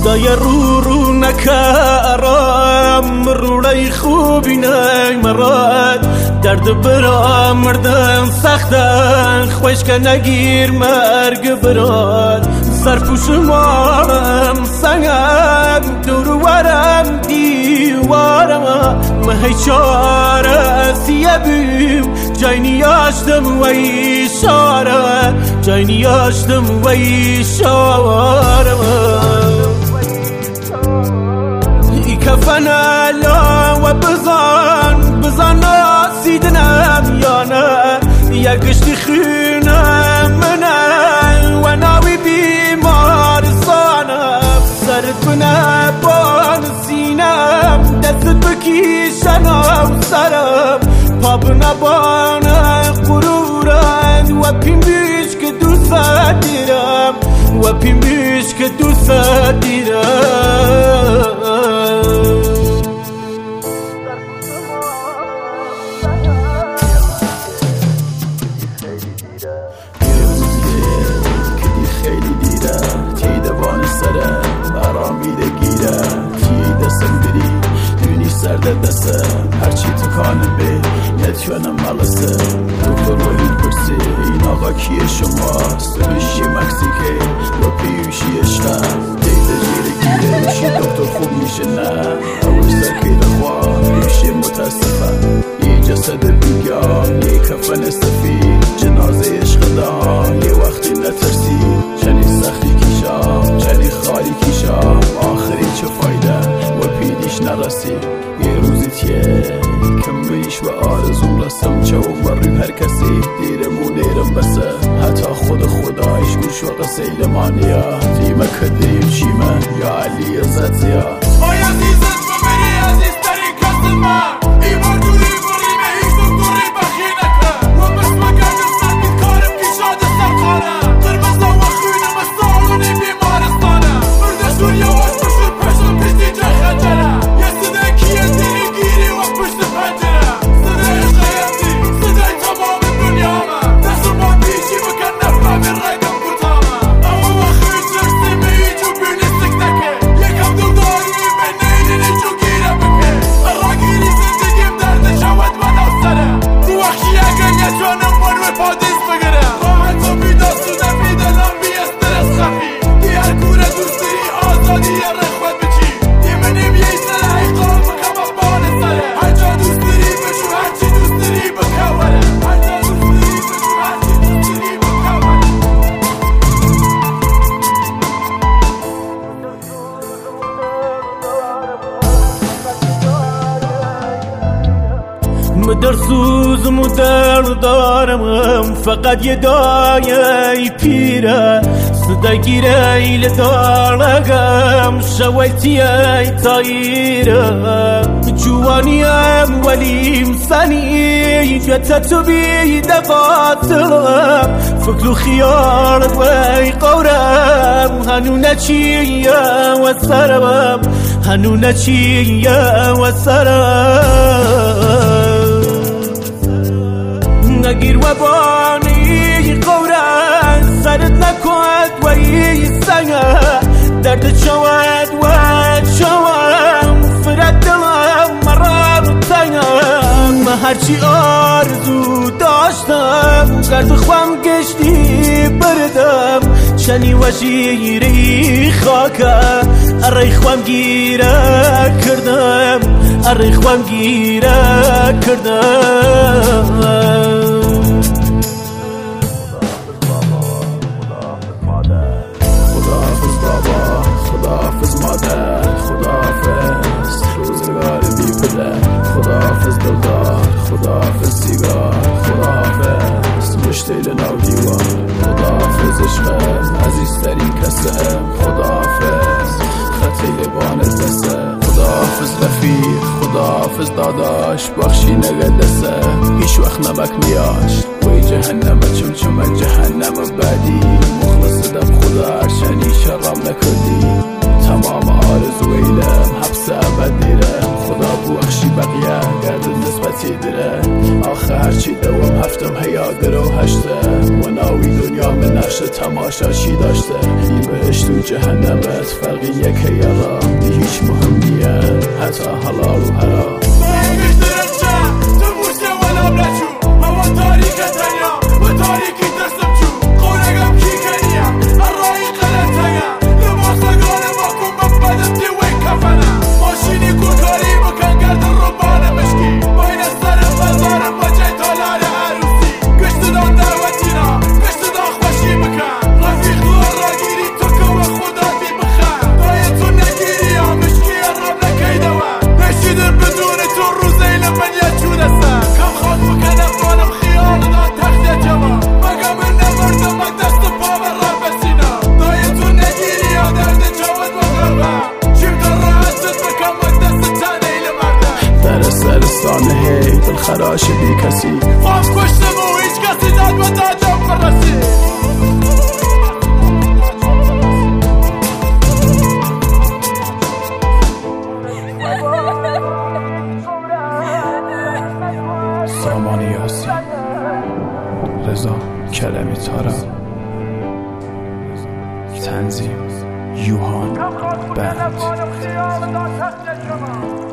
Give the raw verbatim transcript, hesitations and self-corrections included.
خدای رو رو نکرم روڑای خوبی نی مراد درد برام مردن سختن خوش که نگیر مرگ براد سرپوش مارم سنگم دور ورم دیوارم مهی چاره سیه بیم جای نیاشتم و ایشاره جای نیاشتم و ایشاره ای کفن الا و بزن بزن ناسیدنم یا نه یا گشتی خونم منه و ناوی بیمارستانم سرت بنه بان سینم دست بکیشنم سرم پا نبانه غرورن و پیم بیش که دوست دیرم و پیم بیش که دوست دیرم خیلی دیره تی دوان سرم آرامیده گیره تی دستم بری دونی سرد دستم هرچی تکانم بی نتیانم مالسه دکتر وحید پرسی این آقا کیه شماست میشی مکسیکه و پیوشی عشقم دیده جیره گیره میشی دکتر خوب میشه نه اوش سرکیده خواه میشی متاسفم یه جسد بیگان یه کفن سفید جنازه عشق دان یه وقتی نترسی چنی سختی کیشام چنی خالی کیشام آخری چه فایده و پیدیش نرسی یه روزی تیه کم بیش و آرزوم رسم چه و بریم هر کسی دیرمو دیرم بسه حتی خود خدایش گوش و قصیل مانیا تیمه کدریم شیمه یا علی عزت زیاد آی عزیزت ببری عزیز ترین کس من ای برجوری بریمه هیچ دکتری بخی نکن و بس مگرد سربید کارم پیشاد سرخانم قرمزا و خونم سالونی بیمارستانم مرده سوریا و پشت پشت پیشتی جای خنجرم یه صدای کیه دیگه گیری و پشت پنجرم صدای عشقیتی صدای تمام دنیا من دست ما پیشی بکن نفهم رگم کتامم اما وقتی جرسی می جو بیلیستک نکه یکم دو داری به نیلینی جو گیره بکه اراگیری زندگیم درد شود من افسرم تو وقتی اگر یه جانم من و پادیس بگرم راحت و بیداستونه بیدلم بی استرس خفی دی هر کوره دوستی آزادی یه رخوت بچی دی منیم یه سر حیقام بکم بان سره هر جا دوست داری بشو هرچی دوست داری بکوره هر جا دوست داری بشو هرچی دوست داری بکوره مدر سوزم و درد دارم فقط یه دایه پیره صدا گیره ایل دارگم شویتی ای تاییره جوانیم ولیم سنی جتا تو بیده قاتلم فکر و خیارت وی قورم هنو نچیه و سرم هنو نچیه و سرم نگیر و بانی قورن سرت نکند و ای سنگه درد چود و چوم فرد دلم مرار تنگم من هرچی آرزو داشتم گرد خوام گشتی بردم چنی و شیری خاکه اری خوام گیره کردم اری خوام گیره کردم خداحافظ مادر خداحافظ روزگار بی پدر خداحافظ دلدار خداحافظ سیگار خداحافظ مشتیل نو دیوار خداحافظ عشقم عزیزترین کسم خداحافظ خطی بان دسته خداحافظ رفیق خداحافظ داداش بخشی نگدسه هیچ وقت نمک نیاش وی جهنم چم چم جهنم بعدی مخلص دم خدا شنی شرم نکردی تمام آرزو ایلم حبس ابد دیرم خدا بخشی بقیه گرد نسبت تی دره آخه هرچی دوم هفتم هیاگر و هشته و ناوی دنیا من نقش تماشا چی داشته دی بهشت و جهنمت فرقی یک یارا دی هیچ مهم نیه حتی حلال و حرام هی دل خراش بی کسی خواهم کشتم و هیچ کسی داد و دادم فرسی سامان یاسی رضا کلمی تارا تنظیم یوهان بند